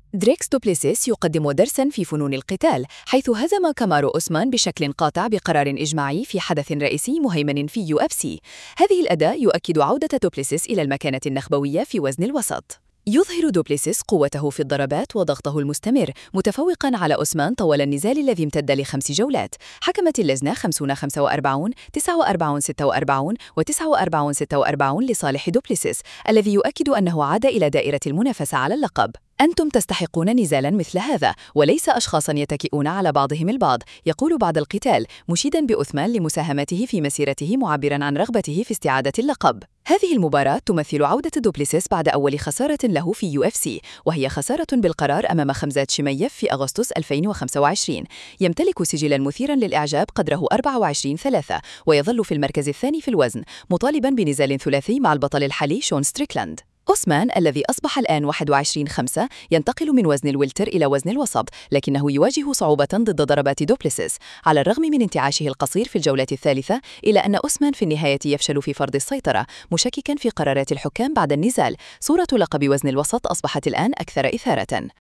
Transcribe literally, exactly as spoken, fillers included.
دريكس دوبليسيس يقدم درساً في فنون القتال، حيث هزم كامارو أوسمان بشكل قاطع بقرار إجماعي في حدث رئيسي مهيمن في يو إف سي. هذه الأداة يؤكد عودة دوبليسيس إلى المكانة النخبوية في وزن الوسط. يظهر دوبليسيس قوته في الضربات وضغطه المستمر، متفوقاً على أوسمان طوال النزال الذي امتد لخمس جولات. حكمت اللجنة خمسين خمسة وأربعين، تسعة وأربعين ستة وأربعين و تسعة وأربعين ستة وأربعين لصالح دوبليسيس، الذي يؤكد أنه عاد إلى دائرة المنافسة على اللقب. أنتم تستحقون نزالاً مثل هذا، وليس أشخاصاً يتكئون على بعضهم البعض، يقول بعد القتال، مشيداً بأوسمان لمساهمته في مسيرته معبراً عن رغبته في استعادة اللقب. هذه المباراة تمثل عودة دوبليسيس بعد أول خسارة له في يو إف سي، وهي خسارة بالقرار أمام خمزات شيمايف في أغسطس ألفين وخمسة وعشرين. يمتلك سجلاً مثيراً للإعجاب قدره أربعة وعشرين ثلاثة، ويظل في المركز الثاني في الوزن، مطالباً بنزال ثلاثي مع البطل الحالي شون ستريكلاند. أوسمان الذي أصبح الآن واحد وعشرين خمسة ينتقل من وزن الويلتر إلى وزن الوسط، لكنه يواجه صعوبة ضد ضربات دوبليسيس، على الرغم من انتعاشه القصير في الجولة الثالثة، إلا أن أوسمان في النهاية يفشل في فرض السيطرة، مشككاً في قرارات الحكام بعد النزال. صورة لقب وزن الوسط أصبحت الآن أكثر إثارة.